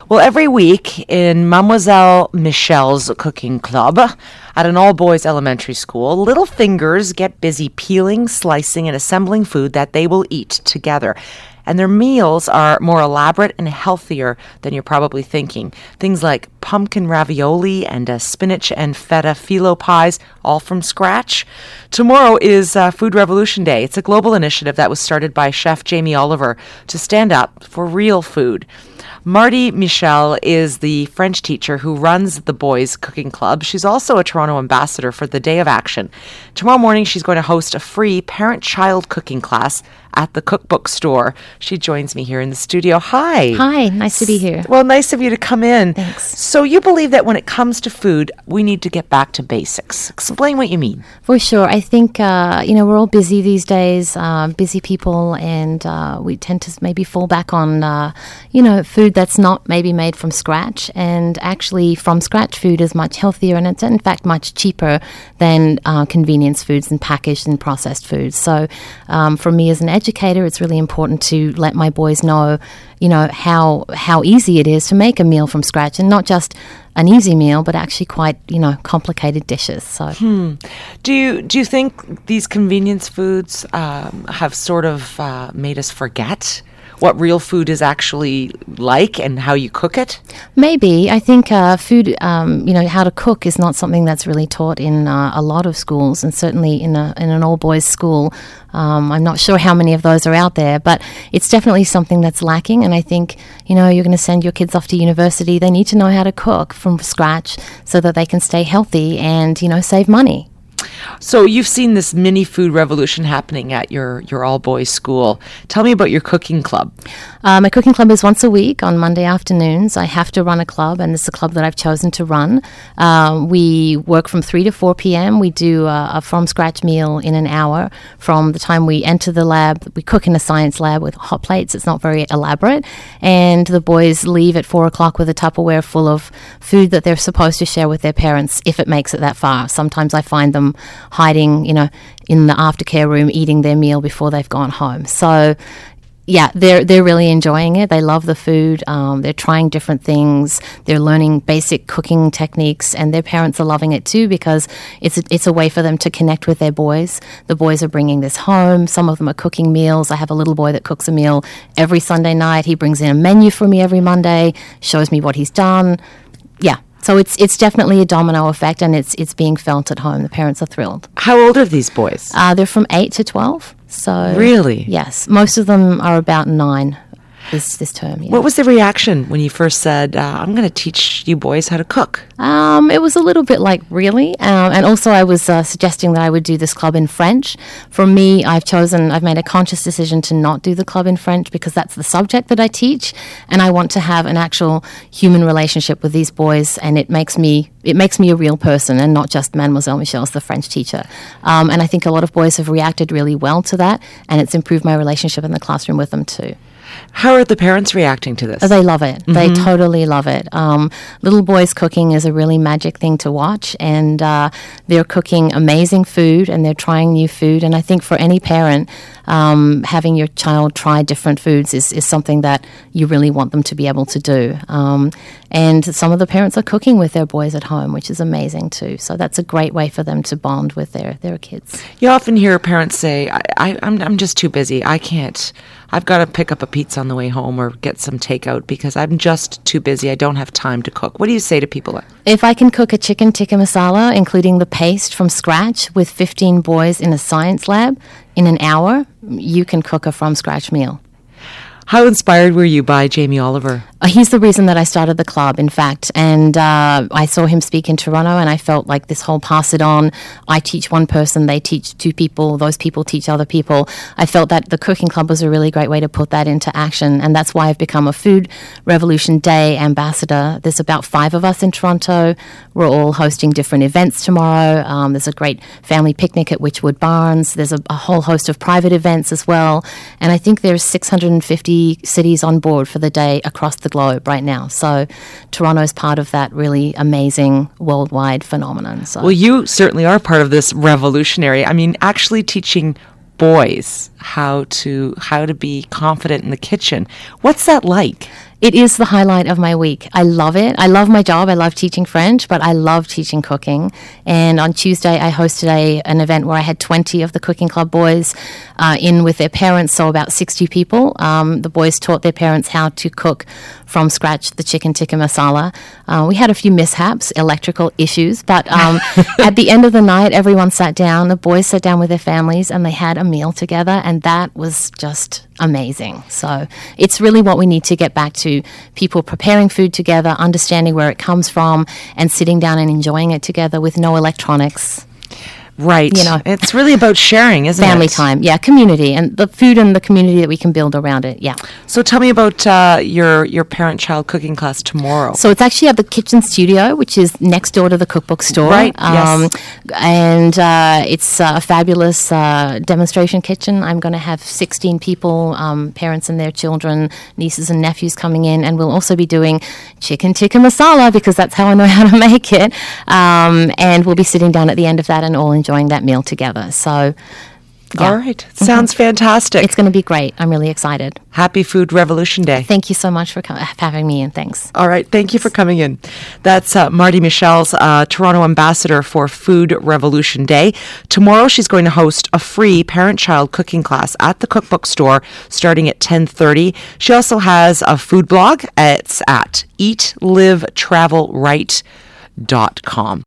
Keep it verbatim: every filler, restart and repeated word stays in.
Well, every week in Mademoiselle Michelle's cooking club at an all-boys elementary school, little fingers get busy peeling, slicing, and assembling food that they will eat together. And their meals are more elaborate and healthier than you're probably thinking. Things like pumpkin ravioli and uh, spinach and feta phyllo pies, all from scratch. Tomorrow is uh, Food Revolution Day. It's a global initiative that was started by Chef Jamie Oliver to stand up for real food. Marty Michel is the French teacher who runs the Boys Cooking Club. She's also a Toronto ambassador for the Day of Action. Tomorrow morning, she's going to host a free parent-child cooking class at the Cookbook Store. She joins me here in the studio. Hi. Hi, nice to be here. Well, nice of you to come in. Thanks. So you believe that when it comes to food, we need to get back to basics. Explain what you mean. For sure. I think, uh, you know, we're all busy these days, uh, busy people, and uh, we tend to maybe fall back on, uh, you know, food that's not maybe made from scratch. And actually, from scratch food is much healthier, and it's in fact much cheaper than uh, convenience foods and packaged and processed foods. So um, for me as an educator, it's really important to let my boys know, you know, how how easy it is to make a meal from scratch, and not just an easy meal, but actually quite, you know, complicated dishes. So, hmm. do you do you think these convenience foods um, have sort of uh, made us forget what real food is actually like and how you cook it? Maybe. I think uh, food, um, you know, how to cook is not something that's really taught in uh, a lot of schools, and certainly in a in an all-boys school. Um, I'm not sure how many of those are out there, but it's definitely something that's lacking. And I think, you know, you're going to send your kids off to university. They need to know how to cook from scratch so that they can stay healthy and, you know, save money. So you've seen this mini food revolution happening at your, your all-boys school. Tell me about your cooking club. Uh, my cooking club is once a week on Monday afternoons. I have to run a club, and it's a club that I've chosen to run. Um, we work from three to four p.m. We do a, a from-scratch meal in an hour from the time we enter the lab. We cook in a science lab with hot plates. It's not very elaborate. And the boys leave at four o'clock with a Tupperware full of food that they're supposed to share with their parents if it makes it that far. Sometimes I find them hiding, you know, in the aftercare room, eating their meal before they've gone home. So, yeah, they're they're really enjoying it. They love the food. Um, they're trying different things. They're learning basic cooking techniques, and their parents are loving it too, because it's a, it's a way for them to connect with their boys. The boys are bringing this home. Some of them are cooking meals. I have a little boy that cooks a meal every Sunday night. He brings in a menu for me every Monday, shows me what he's done. Yeah. So it's it's definitely a domino effect, and it's it's being felt at home. The parents are thrilled. How old are these boys? Uh, they're from eight to twelve. So really, yes, most of them are about nine this this term. Yeah. What was the reaction when you first said, uh, "I'm going to teach you boys how to cook"? Um, it was a little bit like, really, um, and also I was uh, suggesting that I would do this club in French. For me, I've chosen, I've made a conscious decision to not do the club in French because that's the subject that I teach, and I want to have an actual human relationship with these boys, and it makes me it makes me a real person and not just Mademoiselle Michelle's the French teacher. Um, and I think a lot of boys have reacted really well to that, and it's improved my relationship in the classroom with them too. How are the parents reacting to this? They love it. Mm-hmm. They totally love it. Um, little boys cooking is a really magic thing to watch, and uh, they're cooking amazing food, and they're trying new food. And I think for any parent, um, having your child try different foods is, is something that you really want them to be able to do. Um, and some of the parents are cooking with their boys at home, which is amazing too. So that's a great way for them to bond with their, their kids. You often hear parents say, I, I, I'm, I'm just too busy. I can't. I've got to pick up a pizza on the way home or get some takeout because I'm just too busy. I don't have time to cook. What do you say to people? If I can cook a chicken tikka masala, including the paste from scratch with fifteen boys in a science lab in an hour, you can cook a from-scratch meal. How inspired were you by Jamie Oliver? Uh, he's the reason that I started the club, in fact. And uh, I saw him speak in Toronto, and I felt like this whole pass it on. I teach one person, they teach two people, those people teach other people. I felt that the cooking club was a really great way to put that into action. And that's why I've become a Food Revolution Day ambassador. There's about five of us in Toronto. We're all hosting different events tomorrow. Um, there's a great family picnic at Witchwood Barns. There's a, a whole host of private events as well. And I think there's six hundred fifty cities on board for the day across the globe right now. So Toronto's part of that really amazing worldwide phenomenon. So. Well, you certainly are part of this revolutionary. I mean, actually teaching boys how to how to be confident in the kitchen. What's that like? It is the highlight of my week. I love it. I love my job. I love teaching French, but I love teaching cooking. And on Tuesday, I hosted a an event where I had twenty of the Cooking Club boys uh, in with their parents, so about sixty people. Um, the boys taught their parents how to cook from scratch the chicken tikka masala. Uh, we had a few mishaps, electrical issues, but um, at the end of the night, everyone sat down. The boys sat down with their families and they had a meal together, and that was just amazing. So it's really what we need to get back to, people preparing food together, understanding where it comes from, and sitting down and enjoying it together with no electronics. Right. You know, it's really about sharing, isn't family it? time. Yeah, community, and the food and the community that we can build around it. Yeah. So tell me about uh, your your parent-child cooking class tomorrow. So it's actually at the Kitchen Studio, which is next door to the cookbook store. Right, yes. And uh, it's a fabulous uh, demonstration kitchen. I'm going to have sixteen people, um, parents and their children, nieces and nephews coming in, and we'll also be doing chicken tikka masala because that's how I know how to make it. Um, and we'll be sitting down at the end of that and all enjoying that meal together. So, yeah. All right. Sounds mm-hmm. fantastic. It's going to be great. I'm really excited. Happy Food Revolution Day. Thank you so much for co- having me in. Thanks. All right. Thank you for coming in. That's uh, Marty Michel's uh, Toronto ambassador for Food Revolution Day. Tomorrow she's going to host a free parent-child cooking class at the cookbook store starting at ten thirty. She also has a food blog. It's at eat live travel right dot com.